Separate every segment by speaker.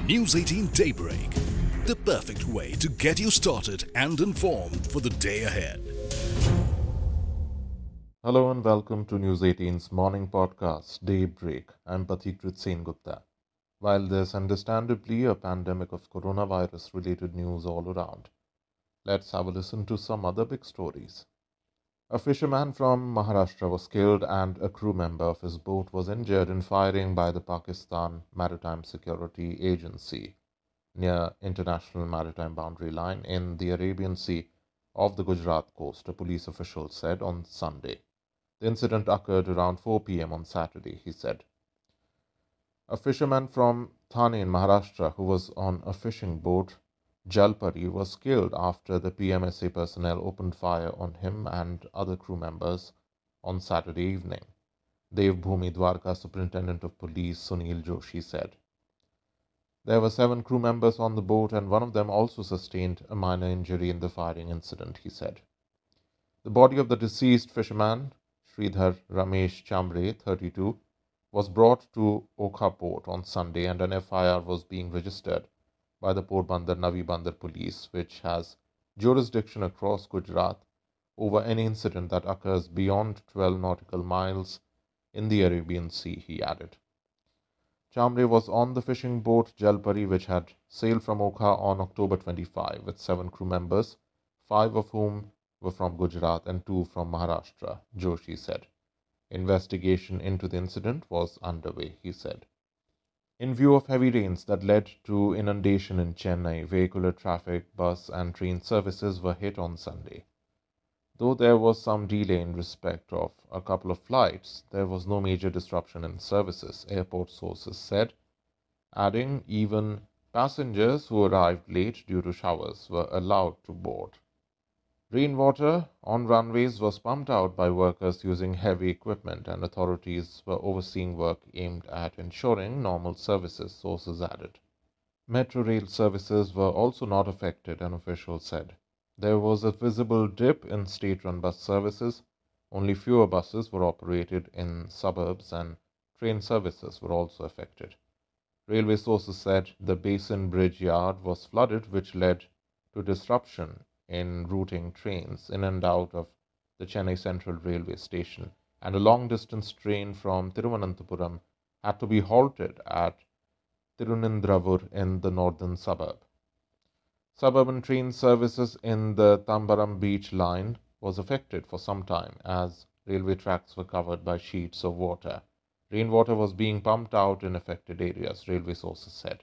Speaker 1: News 18 Daybreak, the perfect way to get you started and informed for the day ahead.
Speaker 2: Hello and welcome to News 18's morning podcast, Daybreak. I'm Pathikrit Sengupta. While there's understandably a pandemic of coronavirus-related news all around, let's have a listen to some other big stories. A fisherman from Maharashtra was killed and a crew member of his boat was injured in firing by the Pakistan Maritime Security Agency near International Maritime Boundary Line in the Arabian Sea off the Gujarat coast, a police official said on Sunday. The incident occurred around 4 p.m. on Saturday, he said. A fisherman from Thane in Maharashtra who was on a fishing boat, Jalpari, was killed after the PMSA personnel opened fire on him and other crew members on Saturday evening. Devbhoomi Dwarka Superintendent of Police Sunil Joshi said. There were 7 crew members on the boat and one of them also sustained a minor injury in the firing incident, he said. The body of the deceased fisherman, Sridhar Ramesh Chambre, 32, was brought to Okha port on Sunday and an FIR was being registered by the Porbandar Navi Bandar police, which has jurisdiction across Gujarat over any incident that occurs beyond 12 nautical miles in the Arabian Sea, he added. Chambre was on the fishing boat Jalpari, which had sailed from Okha on October 25 with 7 crew members, 5 of whom were from Gujarat and 2 from Maharashtra, Joshi said. Investigation into the incident was underway, he said. In view of heavy rains that led to inundation in Chennai, vehicular traffic, bus and train services were hit on Sunday. Though there was some delay in respect of a couple of flights, there was no major disruption in services, airport sources said, adding even passengers who arrived late due to showers were allowed to board. Rainwater on runways was pumped out by workers using heavy equipment and authorities were overseeing work aimed at ensuring normal services, sources added. Metro rail services were also not affected, an official said. There was a visible dip in state-run bus services. Only fewer buses were operated in suburbs and train services were also affected. Railway sources said the Basin Bridge yard was flooded, which led to disruption in routing trains in and out of the Chennai Central Railway Station, and a long-distance train from Thiruvananthapuram had to be halted at Tirunindravur in the northern suburb. Suburban train services in the Tambaram Beach line was affected for some time as railway tracks were covered by sheets of water. Rainwater was being pumped out in affected areas, railway sources said.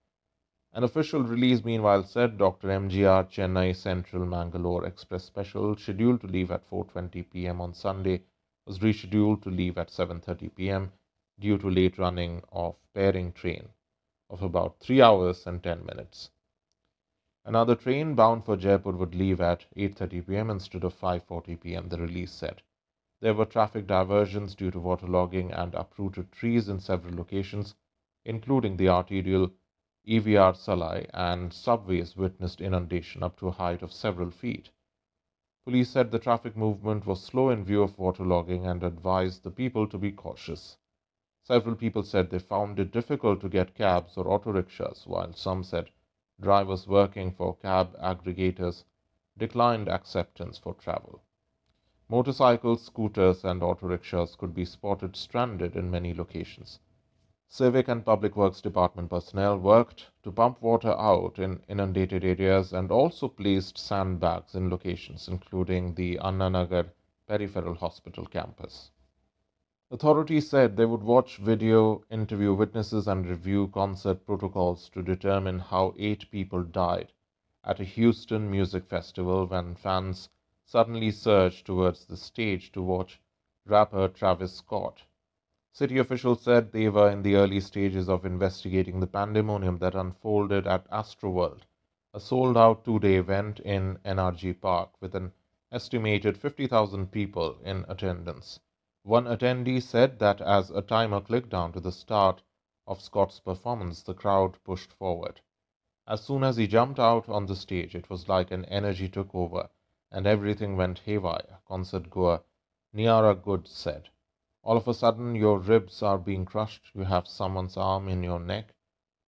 Speaker 2: An official release meanwhile said Dr. MGR Chennai Central Mangalore Express Special, scheduled to leave at 4:20 p.m. on Sunday, was rescheduled to leave at 7:30 p.m. due to late running of pairing train of about 3 hours and 10 minutes. Another train bound for Jaipur would leave at 8:30 p.m. instead of 5:40 p.m., the release said. There were traffic diversions due to waterlogging and uprooted trees in several locations, including the arterial EVR Salai, and subways witnessed inundation up to a height of several feet. Police said the traffic movement was slow in view of waterlogging and advised the people to be cautious. Several people said they found it difficult to get cabs or auto rickshaws, while some said drivers working for cab aggregators declined acceptance for travel. Motorcycles, scooters, and auto rickshaws could be spotted stranded in many locations. Civic and Public Works Department personnel worked to pump water out in inundated areas and also placed sandbags in locations including the Anna Nagar Peripheral Hospital campus. Authorities said they would watch video, interview witnesses, and review concert protocols to determine how 8 people died at a Houston music festival when fans suddenly surged towards the stage to watch rapper Travis Scott. City officials said they were in the early stages of investigating the pandemonium that unfolded at Astroworld, a sold-out 2-day event in NRG Park with an estimated 50,000 people in attendance. One attendee said that as a timer clicked down to the start of Scott's performance, the crowd pushed forward. As soon as he jumped out on the stage, it was like an energy took over and everything went haywire, concert goer Niara Good said. All of a sudden, your ribs are being crushed, you have someone's arm in your neck,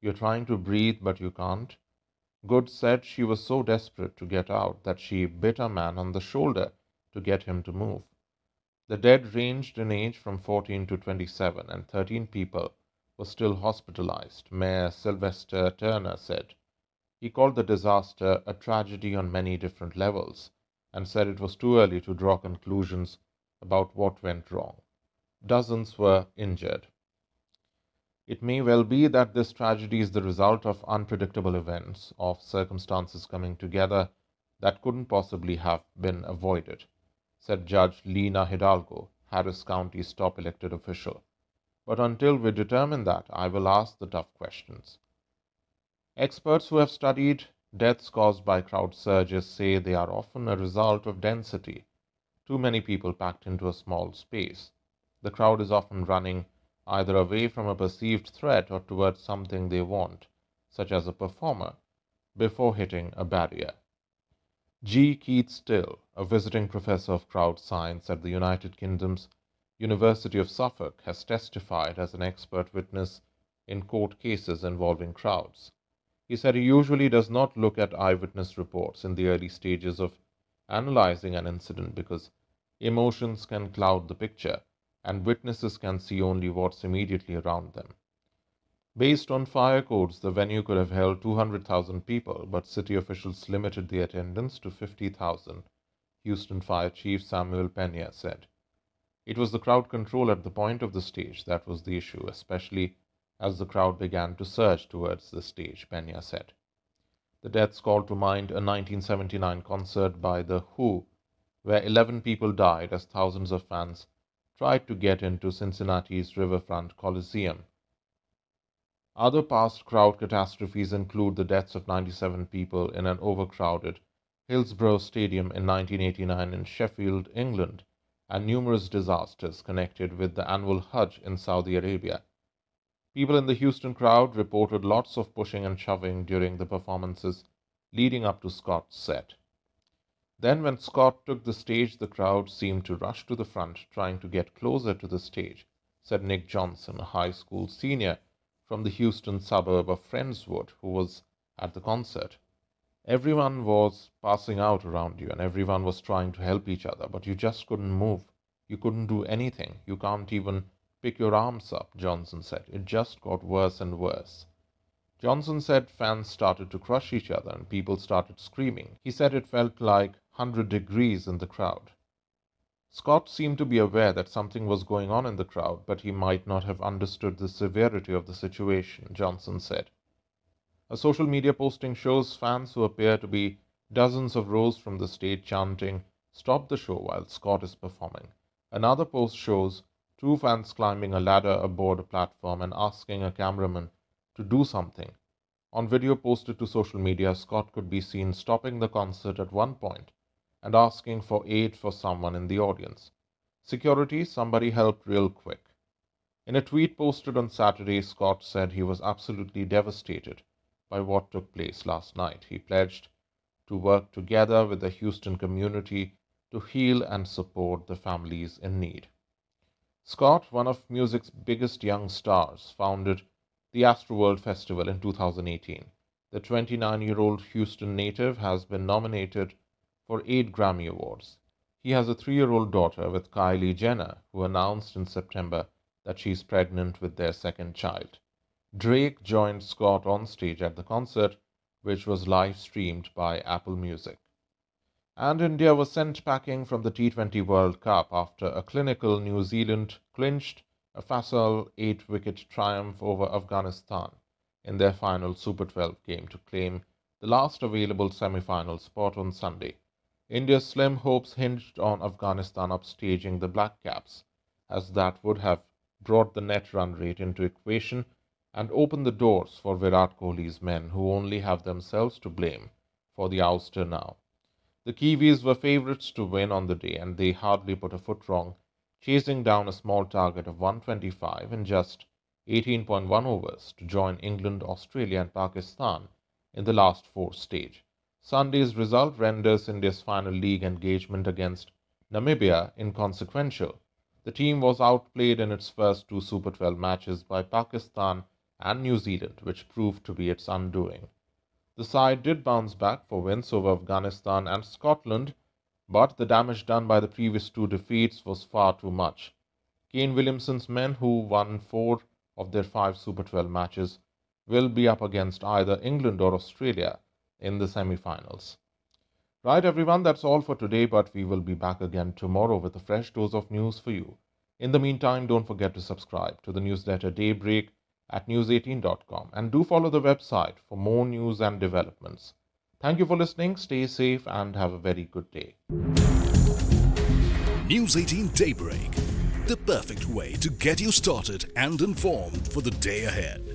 Speaker 2: You're trying to breathe, but you can't. Good said she was so desperate to get out that she bit a man on the shoulder to get him to move. The dead ranged in age from 14 to 27, and 13 people were still hospitalized, Mayor Sylvester Turner said. He called the disaster a tragedy on many different levels and said it was too early to draw conclusions about what went wrong. Dozens were injured. It may well be that this tragedy is the result of unpredictable events, of circumstances coming together that couldn't possibly have been avoided, said Judge Lina Hidalgo, Harris County's top elected official. But until we determine that, I will ask the tough questions. Experts who have studied deaths caused by crowd surges say they are often a result of density, too many people packed into a small space. The crowd is often running either away from a perceived threat or towards something they want, such as a performer, before hitting a barrier. G. Keith Still, a visiting professor of crowd science at the United Kingdom's University of Suffolk, has testified as an expert witness in court cases involving crowds. He said he usually does not look at eyewitness reports in the early stages of analyzing an incident because emotions can cloud the picture and witnesses can see only what's immediately around them. Based on fire codes, the venue could have held 200,000 people, but city officials limited the attendance to 50,000, Houston Fire Chief Samuel Pena said. It was the crowd control at the point of the stage that was the issue, especially as the crowd began to surge towards the stage, Pena said. The deaths called to mind a 1979 concert by The Who, where 11 people died as thousands of fans tried to get into Cincinnati's Riverfront Coliseum. Other past crowd catastrophes include the deaths of 97 people in an overcrowded Hillsborough Stadium in 1989 in Sheffield, England, and numerous disasters connected with the annual Hajj in Saudi Arabia. People in the Houston crowd reported lots of pushing and shoving during the performances leading up to Scott's set. Then, when Scott took the stage, the crowd seemed to rush to the front, trying to get closer to the stage, said Nick Johnson, a high school senior from the Houston suburb of Friendswood, who was at the concert. Everyone was passing out around you, and everyone was trying to help each other, but you just couldn't move. You couldn't do anything. You can't even pick your arms up, Johnson said. It just got worse and worse. Johnson said fans started to crush each other and people started screaming. He said it felt like 100 degrees in the crowd. Scott seemed to be aware that something was going on in the crowd, but he might not have understood the severity of the situation, Johnson said. A social media posting shows fans who appear to be dozens of rows from the stage chanting, "Stop the show," while Scott is performing. Another post shows two fans climbing a ladder aboard a platform and asking a cameraman to do something. On video posted to social media, Scott could be seen stopping the concert at one point and asking for aid for someone in the audience. "Security, somebody help real quick." In a tweet posted on Saturday, Scott said he was absolutely devastated by what took place last night. He pledged to work together with the Houston community to heal and support the families in need. Scott, one of music's biggest young stars, founded the Astroworld Festival in 2018. The 29-year-old Houston native has been nominated for 8 Grammy Awards. He has a 3-year-old daughter with Kylie Jenner, who announced in September that she's pregnant with their second child. Drake joined Scott on stage at the concert, which was live-streamed by Apple Music. And India was sent packing from the T20 World Cup after a clinical New Zealand clinched a facile 8-wicket triumph over Afghanistan in their final Super 12 game to claim the last available semi-final spot on Sunday. India's slim hopes hinged on Afghanistan upstaging the Black Caps, as that would have brought the net run rate into equation and opened the doors for Virat Kohli's men, who only have themselves to blame for the ouster now. The Kiwis were favourites to win on the day, and they hardly put a foot wrong, chasing down a small target of 125 in just 18.1 overs to join England, Australia and Pakistan in the last 4 stage. Sunday's result renders India's final league engagement against Namibia inconsequential. The team was outplayed in its first 2 Super 12 matches by Pakistan and New Zealand, which proved to be its undoing. The side did bounce back for wins over Afghanistan and Scotland, but the damage done by the previous two defeats was far too much. Kane Williamson's men, who won 4 of their 5 Super 12 matches, will be up against either England or Australia in the semi-finals. Right everyone, that's all for today, but we will be back again tomorrow with a fresh dose of news for you. In the meantime, don't forget to subscribe to the newsletter Daybreak at news18.com and do follow the website for more news and developments. Thank you for listening, stay safe and have a very good day.
Speaker 1: News 18 Daybreak, the perfect way to get you started and informed for the day ahead.